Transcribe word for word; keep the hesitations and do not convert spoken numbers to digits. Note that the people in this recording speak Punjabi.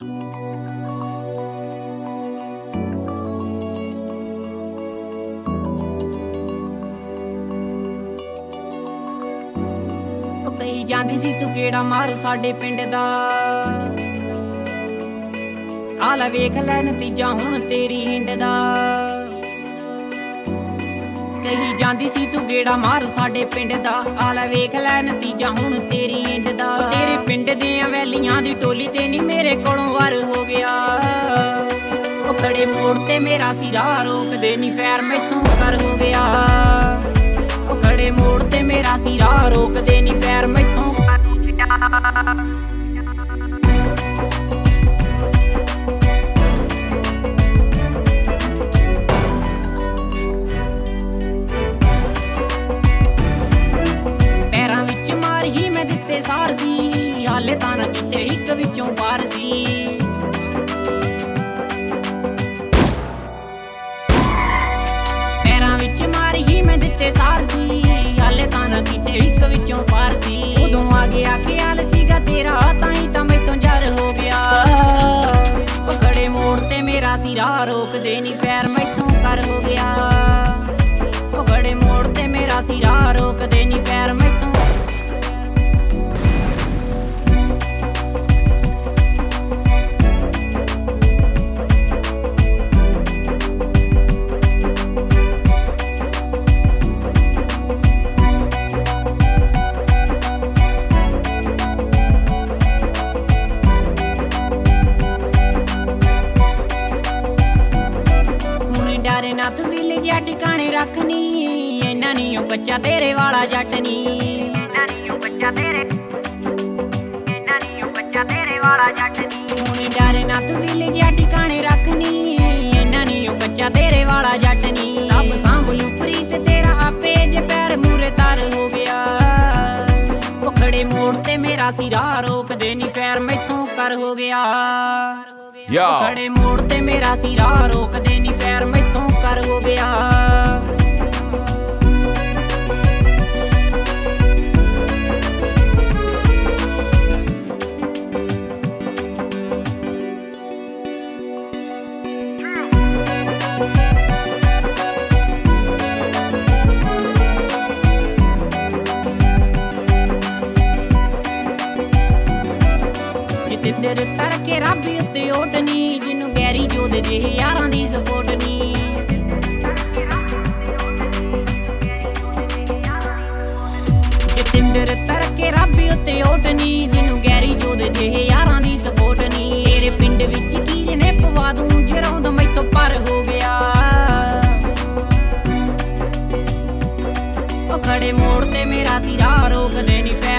ਕਹੀ ਜਾਂਦੀ ਸੀ ਤੂੰ ਕਿਹੜਾ ਮਾਰ ਸਾਡੇ ਪਿੰਡ ਦਾ, ਆ ਲੈ ਵੇਖ ਲੈ ਨਤੀਜਾ ਹੁਣ ਤੇਰੀ ਹਿੰਡ ਦਾ। ਕਹੀ ਜਾਂਦੀ ਸੀ ਤੂੰ ਕਿਹੜਾ ਮਾਰ ਸਾਡੇ ਪਿੰਡ ਦਾ, ਆ ਲੈ ਵੇਖ ਲੈ ਨਤੀਜਾ ਹੁਣ ਤੇਰੀ ਹਿੰਡ ਦਾ। ਤੇਰੇ ਪਿੰਡ ਦੀਆਂ ਵੈਲੀਆਂ ਦੀ ਟੋਲੀ ਤੇ ਨੀ ਮੇਰੇ ਕੋਲੋਂ ਵਾਰ ਹੋ ਗਿਆ। ਉਹ ਖੜੇ ਮੋੜ ਤੇ ਮੇਰਾ ਸਿਰਾ ਰੋਕਦੇ ਨੀ ਫੈਰ ਮੈਥੋਂ ਕਰ ਹੋ ਗਿਆ। ਉਹ ਖੜੇ ਮੋੜ ਤੇ ਮੇਰਾ ਸਿਰਾ ਰੋਕਦੇ ਨੀ ਫੈਰ ਮੈਥੋਂ ਕਰ ਹੋ ਗਿਆ। ਪੈਰਾਂ ਵਿੱਚ ਮਾਰ ਹੀ ਮੈਂ ਦਿੱਤੇ ਸਾਰ ਸੀ, ਹਾਲੇ ਤਾਂ ਨਾ ਕਿਤੇ ਇੱਕ ਵਿੱਚੋਂ ਪਾਰ ਸੀ। ਪੈਰਾਂ ਵਿੱਚ ਮਾਰ ਹੀ ਮੈਂ ਦਿੱਤੇ ਸਾਰ ਸੀ, ਹਾਲੇ ਤਾਂ ਨਾ ਕਿਤੇ ਇੱਕ ਵਿੱਚੋਂ ਪਾਰ ਸੀ। ਉਦੋਂ ਆ ਗਿਆ ਖਿਆਲ ਸੀਗਾ ਤੇਰਾ, ਤਾਂ ਹੀ ਤਾਂ ਮੈਥੋਂ ਜ਼ਰ ਹੋ ਗਿਆ। ਉਹ ਖੜੇ ਮੋੜ ਤੇ ਮੇਰਾ ਸਿਰਾ ਰੋਕਦੇ ਨੀ ਫੈਰ ਮੈਥੋਂ ਕਰ ਹੋ ਗਿਆ। ਉਹ ਖੜੇ ਮੋੜ ਤੇ ਮੇਰਾ ਸਿਰਾ ਰੋਕਦੇ ਨੀ ਫੈਰ ਮੈਥੋਂ। ਡਰੇ ਨਾ ਤੂੰ ਦਿਲ ਜਿਹਾ ਟਿਕਾਣੇ ਰੱਖਨੀ, ਇੰਨਾ ਨੀ ਉਹ ਬੱਚਾ ਤੇਰੇ ਵਾਲਾ ਜੱਟ ਨੀ। ਇੰਨਾ ਨੀ ਉਹ ਬੱਚਾ ਤੇਰੇ ਇੰਨਾ ਨੀ ਉਹ ਬੱਚਾ ਤੇਰੇ ਵਾਲਾ ਜੱਟ ਨੀ। ਹੁਣ ਡਰੇ ਨਾ ਤੂੰ ਦਿਲ ਜਿਹਾ ਟਿਕਾਣੇ ਰੱਖਨੀ, ਇੰਨਾ ਨੀ ਉਹ ਬੱਚਾ ਤੇਰੇ ਵਾਲਾ ਜੱਟ ਨੀ। ਸਭ ਸਾਂਭਲੂ ਪ੍ਰੀਤ ਤੇਰਾ ਆਪੇ ਜੇ ਪੈਰ ਮੂਰੇ ਤਰ ਹੋ ਗਿਆ। ਉਹ ਖੜੇ ਮੋੜ ਤੇ ਮੇਰਾ ਸਿਰਾ ਰੋਕਦੇ ਨੀ ਫੈਰ ਮੈਥੋਂ ਕਰ ਹੋ ਗਿਆ। ਖੜੇ ਮੋੜ ਤੇ ਮੇਰਾ ਸਿਰਾ ਰੋਕਦੇ ਨੀ ਫੈਰ ਮੈਥੋਂ ਕਰ ਹੋ ਗਿਆ। ਜਤਿੰਦਰ ਤਰ ਕੇ ਰੱਬ ਉੱਤੇ ਓਟ ਨੀ, ਜਿਹਨੂੰ ਗੈਰੀ ਜੋਦ ਜਿਹੇ ਯਾਰਾਂ ਦੀ ਸਪੋਰਟ ਨੀ। ਜਤਿੰਦਰ ਤਰ ਕੇ ਰੱਬ ਉੱਤੇ ਓਟ ਨੀ, ਜਿਹਨੂੰ ਗੈਰੀ ਜੋਦ ਜਿਹੇ ਯਾਰਾਂ ਦੀ ਸਪੋਰਟ ਨੀ। ਤੇਰੇ ਪਿੰਡ ਵਿੱਚ ਕੀਰ ਨੇ ਪਵਾ ਦੂੰ ਜਰੌਂਦ ਮੈਥੋਂ ਪਰ ਹੋ ਗਿਆ। ਉਹ ਖੜੇ ਮੋੜ ਤੇ ਮੇਰਾ ਸਿਰਾ ਰੋਕਦੇ ਨੀ।